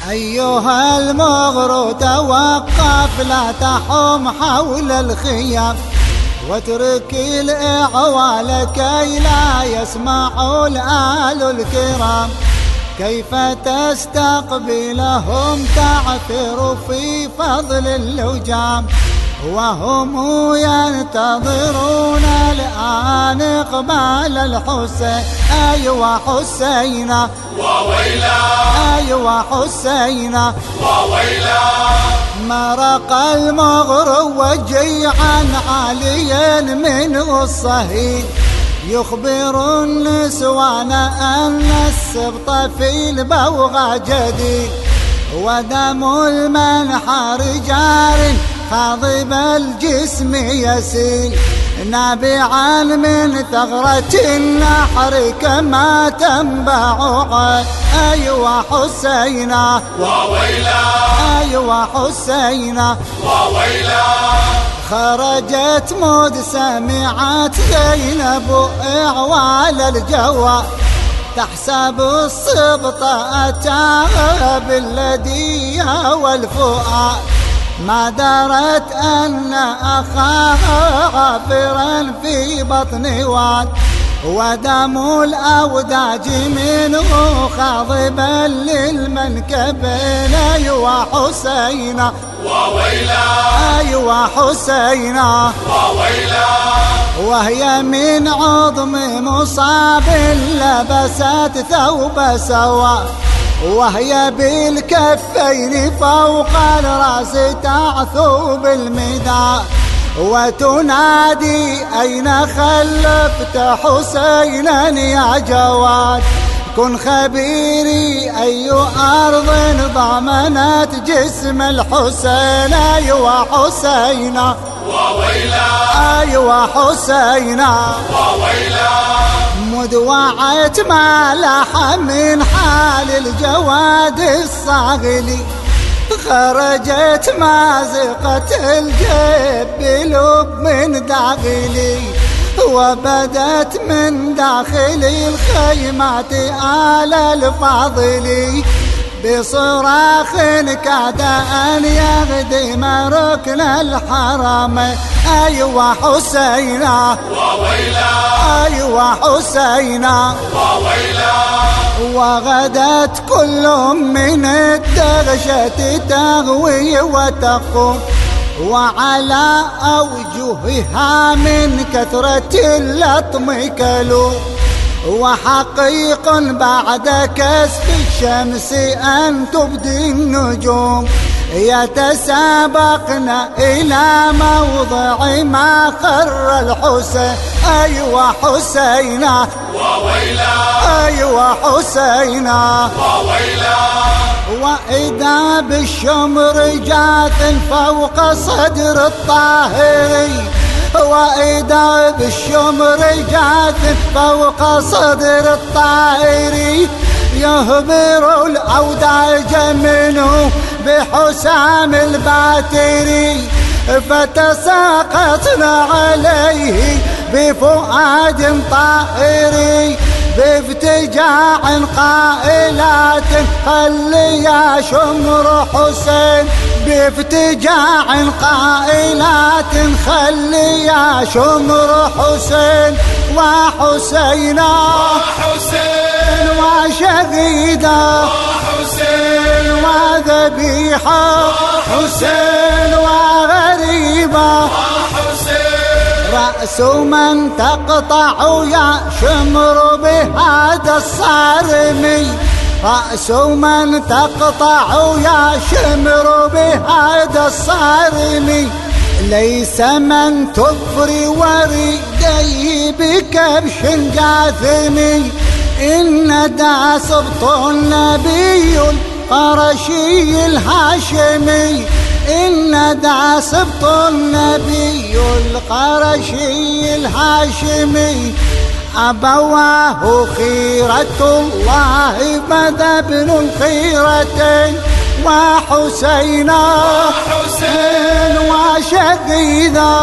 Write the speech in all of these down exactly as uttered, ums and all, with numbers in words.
أيها المغرو توقف لا تحوم حول الخيام، واترك الإعوال كي لا يسمعوا الآل الكرام. كيف تستقبلهم تعثر في فضل اللجام، وهم ينتظرون الآن إقبال الحسين. أيوا حسينا وويلا، أيوا حسينا وويلا. مرق المغرو وجيعا عاليا منه الصهيل، يخبر النسوان أن السبط في البوغى جديد، ودم المنحر جار خاضب الجسم يسيل، نابعا من ثغرة النحر كما تنبع عين. أيوا حسينا وويلا، أيوا حسينا وويلا. خرجت مد سمعت زينب إعوال الجوى، تحسب السبط أتاها باللدي والفؤاد، ما درت أن أخاها غافرا في بطن واد، ودم الأوداج منه خاضبا للمنكبين. أيوا حسينا وويلا، أيوا حسينا وويلا. وهي من عظم مصاب لبست ثوب سوا، وهي بالكفين فوق الرأس تعثو بالمدى، وتنادي أين خلفت حسينا يا جواد، كن خبيري أي أرض ضمنت جسم الحسين. أيوا حسينا وويلا، أيوا حسينا وويلا. مذ وعيت ما لح من حال الجواد الصاغلي، خرجت مازقة الجيب بلب من داخلي، وبدت من داخل الخيمات آل الفاضلي، بصراخ كاد أن يهدم ركن الحرم. أيوا حسينا وويلا، أيوا حسينا وويلا. وغدت كل من الدغشة تغوي وتقوم، وعلى أوجهها من كثرة اللطم كلو، وحقيق بعد كسف الشمس أن تبدي النجوم، يتسابقن إلى موضع ما خر الحسين. أيوا حسينا وويلا، أيوا حسينا وويلا. وإذا بالشمر جاث فوق صدر الطاهري، وإذا بالشمر جاث فوق صدر الطائري، يهبر الأوداج منه بحسام الباتري، فتساقطنا عليه بفؤاد طائري، بافتجاع قائلات خلي يا شمر حسين، بافتجاع قائلات خلي يا شمر حسين. وحسينا وحسين، وشهيدا وحسين، وذبيحة وحسين، وغريبة، وحسين. رأس من تقطع يا شمر بهذا الصارمي، رأس من تقطع يا شمر بهذا الصارمي، ليس من تفري وريديه بكبش جاثمي، إن دا سبط النبي القرشي الهاشمي، إن دا سبط النبي القرشي الهاشمي، أبواه خيرة الله مذا ابن الخيرتين. وحسينا وحسين، وشهيدا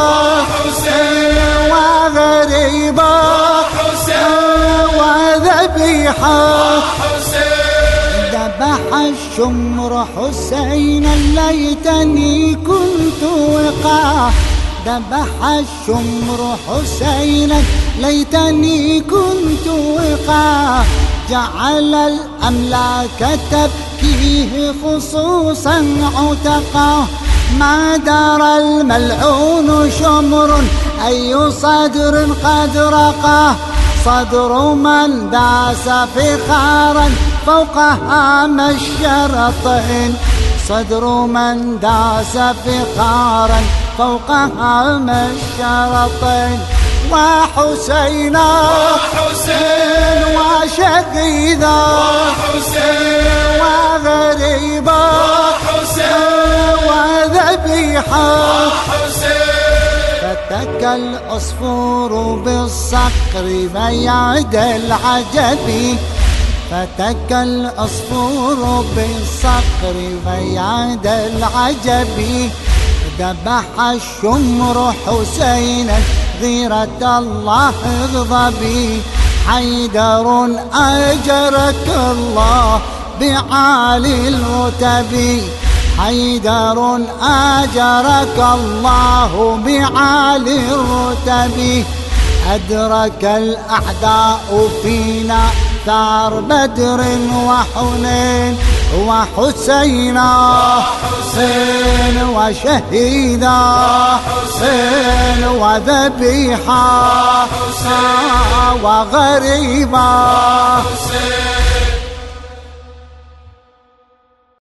وحسين، وغريبا، وحسين، وذبيحة، وحسين. ذبح الشمر حسينا ليتني كنت وقاه. ذبح الشمر حسينا ليتني كنت وقاه. جعل الأملاك تبكيه خصوصا عتقاه. ما درى الملعون شمر أي صدر قد رقاه. صدر من داس فخارا فوق هام الشرطين. صدر من داس فخارا فوق هام الشرطين. وحسينا وحسين وشهيدا وحسين وغريبا وحسين وذبيحا. وحسين فتك العصفور بالصقر بيعد العجب. فتك العصفور بالصقر بيعد العجب. ذبح الشمر حسينا غيرة الله اغضبي. حيدر أجرك الله بعالي الرتب. حيدر أجرك الله بعالي الرتب. أدرك الأعداء فينا ثار بدر وحنين. وحسينا حسين وشهيدا حسين وذبيحا وغريبا حسين